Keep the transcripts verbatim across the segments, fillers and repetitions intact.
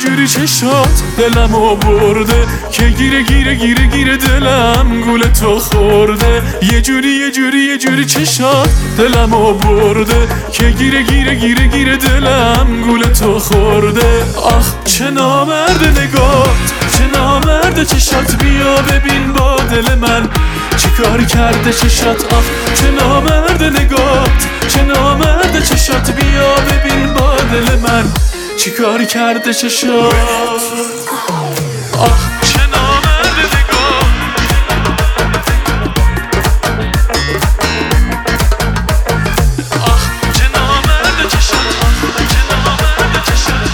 جوری چشات دلمو برده که گیره گیره گیره گیره دلم گول تو خورده. یه جوری یه جوری یه جوری چشات دلمو برده که گیره گیره گیره گیره دلم گول تو خورده. آخ چه نامرد نگات، چه نامرد چشات، بیا ببین با دل من چیکار کرده چشات. آخ چه نامرد نگات، چه نامرد چشات، بیا ببین با دل من چیکار کرده چشات. آخ چه نامرد نگات، آخ چه نامرد چشات، آخ چه نامرد چشات.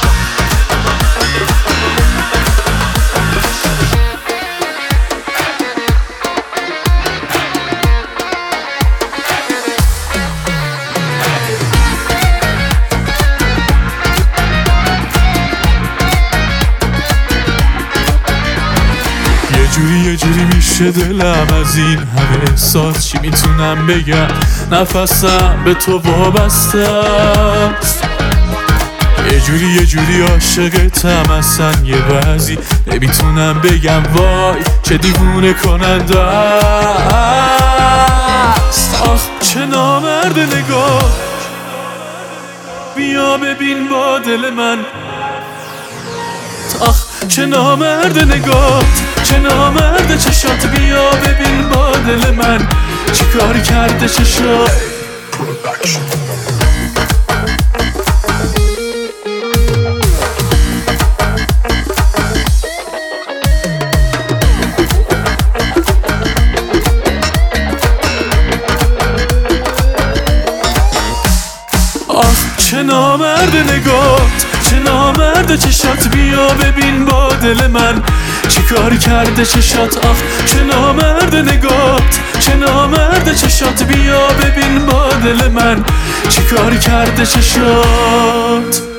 یه جوری یه جوری میشه دلم از این همه احساس، چی میتونم بگم، نفسم به تو وابسته است. یه جوری یه جوری عاشقتم اصلا یه بعضی نمیتونم بگم، وای چه دیوونه کننده است. آخ چه نامرد نگاه، بیا ببین با دل من. آخ چه نامرد نگات، چه نامرد چشات، بیا ببین با دل من چیکار کرده چشات. آخ چه نامرد نگات، چه نامرد چشات، بیا ببین با دل من چیکار کرده چشات. آخ چه نامرد نگات، چه نامرد چشات، بیا ببین با دل من چیکار کرده چشات.